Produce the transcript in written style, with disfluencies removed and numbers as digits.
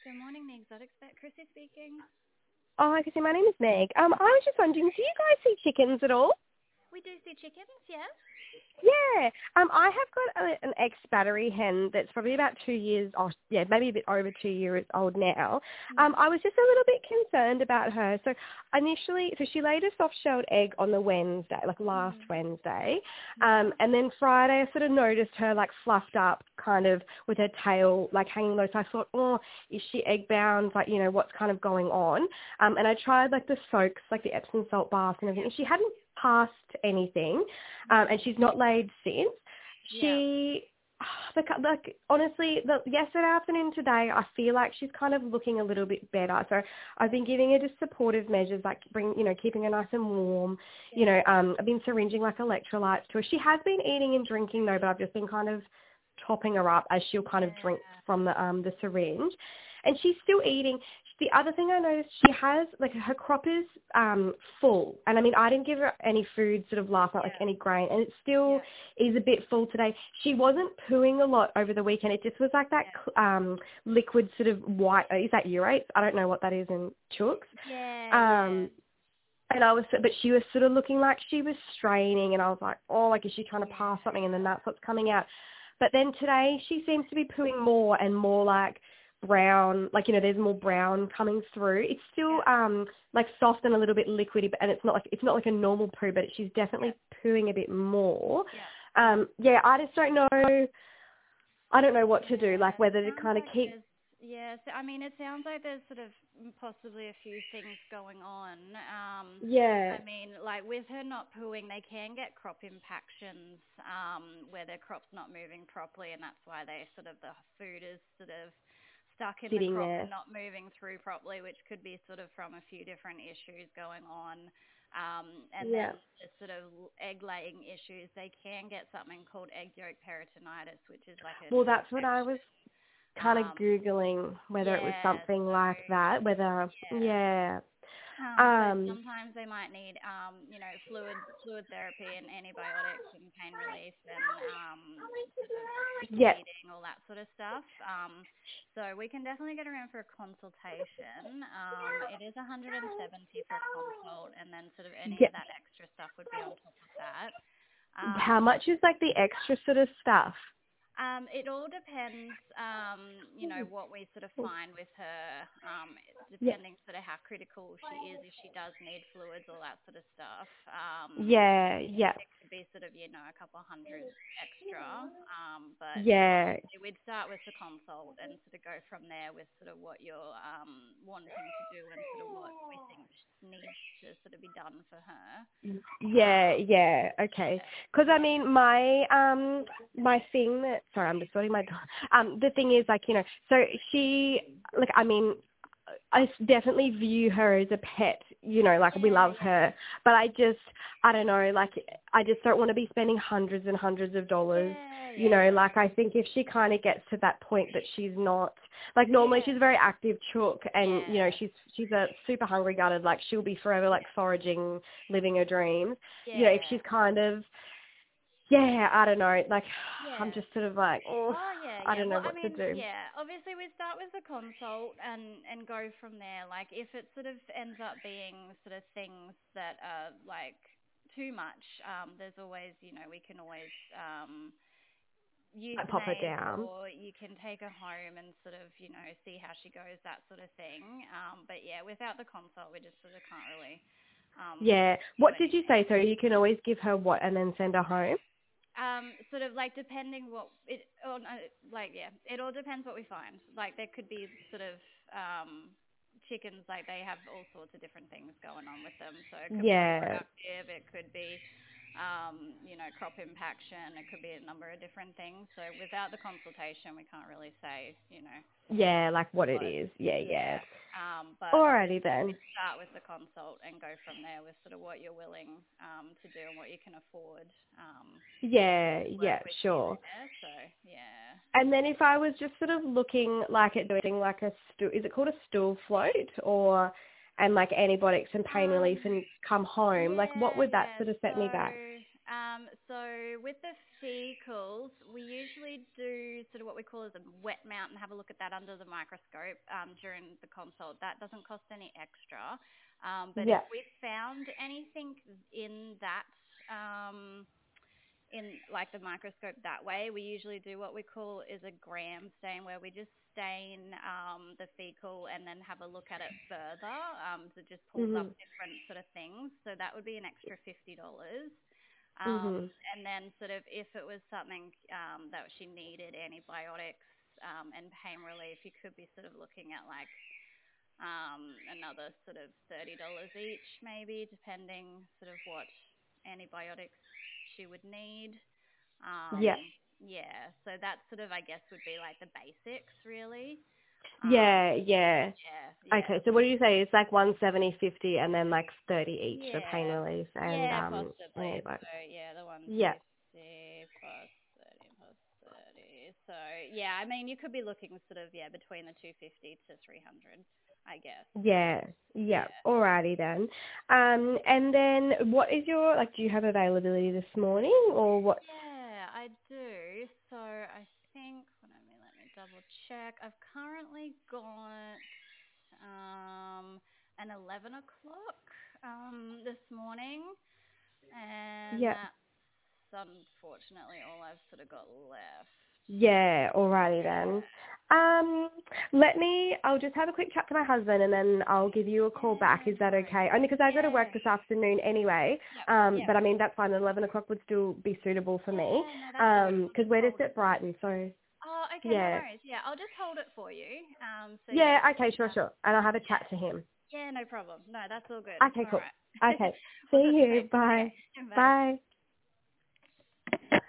Good morning, the Exotic Vet. Chrissy speaking. Oh, hi, Chrissy. My name is Meg. I was just wondering, do you guys see chickens at all? We do see chickens, yeah? Yeah. I have got an ex-battery hen that's probably about 2 years, maybe a bit over 2 years old now. I was just a little bit concerned about her. So she laid a soft-shelled egg on the Wednesday, like last Wednesday. And then Friday I sort of noticed her like fluffed up kind of with her tail like hanging low. So I thought, oh, is she egg-bound? Like, you know, what's kind of going on? And I tried like the soaks, like the Epsom salt bath and everything. She hadn't passed anything, and she's not laid since. She, honestly, yesterday afternoon, today, I feel like she's kind of looking a little bit better. So I've been giving her just supportive measures, like keeping her nice and warm. I've been syringing like electrolytes to her. She has been eating and drinking though, but I've just been kind of topping her up as she'll kind of drink from the syringe, and she's still eating. The other thing I noticed, she has, like, her crop is full. And, I mean, I didn't give her any food sort of last night, like any grain, and it still is a bit full today. She wasn't pooing a lot over the weekend. It just was like that liquid sort of white, is that urate? I don't know what that is in chooks. And but she was sort of looking like she was straining, and I was like, oh, like, is she trying to pass something? And then that's what's coming out. But then today she seems to be pooing more and more like brown, like, there's more brown coming through. It's still like soft and a little bit liquidy, and it's not like a normal poo, but she's definitely pooing a bit more. I just don't know. I don't know what to do, like whether to kind of keep. Yeah, so, I mean, it sounds like there's sort of possibly a few things going on. I mean, like with her not pooing, they can get crop impactions where their crop's not moving properly, and that's why the food is sort of stuck in the crop and not moving through properly, which could be sort of from a few different issues going on. Then the sort of egg-laying issues, they can get something called egg yolk peritonitis, which is like a... Well, that's what I was kind of Googling, whether it was something like that, whether... Sometimes they might need, fluid therapy and antibiotics and pain relief and feeding, all that sort of stuff. So we can definitely get around for a consultation. It is $170 for a consult, and then sort of any of that extra stuff would be on top of that. How much is like the extra sort of stuff? It all depends, what we sort of find with her, depending sort of how critical she is, if she does need fluids, all that sort of stuff. It could be sort of, a couple hundred extra. But we'd start with the consult and sort of go from there with sort of what you're wanting to do and sort of what we think needs to sort of be done for her. Okay. Because I mean, my thing that, sorry, I'm just sorting my door. The thing is, like, so she, like, I mean, I definitely view her as a pet, like we love her, but I don't know, like, I just don't want to be spending hundreds and hundreds of dollars, like, I think if she kind of gets to that point that she's not, like, normally she's a very active chook, and, she's a super hungry gutted, like, she'll be forever, like, foraging, living her dreams, if she's kind of, I don't know, like, I'm just sort of like, I don't know what to do. Yeah, obviously we start with the consult and go from there. Like, if it sort of ends up being sort of things that are, like, too much, there's always, we can always euthanize, pop her down, or you can take her home and sort of, see how she goes, that sort of thing. But, without the consult, we just sort of can't really... What did you say? So you can always give her what and then send her home? Sort of like depending it all depends what we find. Like, there could be sort of chickens, like, they have all sorts of different things going on with them. So it could be productive, it could be crop impaction, it could be a number of different things. So without the consultation, we can't really say, like what it is. But alrighty then. Start with the consult and go from there with sort of what you're willing to do and what you can afford. Sure. So, And then if I was just sort of looking like at doing like is it called a stool float and like antibiotics and pain relief and come home, like what would that sort of set me back? So with the fecals, we usually do sort of what we call as a wet mount and have a look at that under the microscope during the consult. That doesn't cost any extra. But if we found anything in that, in like the microscope that way, we usually do what we call is a gram stain, where we just stain the fecal and then have a look at it further. So it just pulls up different sort of things. So that would be an extra $50. And then sort of if it was something that she needed antibiotics and pain relief, you could be sort of looking at like another sort of $30 each maybe, depending sort of what antibiotics she would need. Yeah, so that sort of, I guess, would be like the basics really. Yeah. Okay, so what do you say? It's like 170, 50, and then like 30 each for pain relief and possibly. antibiotics. So the 150 plus 30 plus 30. So yeah, I mean you could be looking sort of between the 250 to 300, I guess. Yeah. Alrighty then. And then what is your do you have availability this morning or what? Yeah, I do. So I think let me double check. I've currently got an 11 o'clock this morning, and that's unfortunately all I've sort of got left. Yeah, alrighty then. I'll just have a quick chat to my husband and then I'll give you a call back. Is that okay? Only because I got to work this afternoon anyway. But I mean, that's fine. 11 o'clock would still be suitable for me. Because we're just at Brighton, so. Oh, okay, no worries. Yeah, I'll just hold it for you. Okay, sure. And I'll have a chat to him. Yeah, no problem. No, that's all good. Okay, cool. All right. Okay. See you. Bye. Okay. Bye. Bye.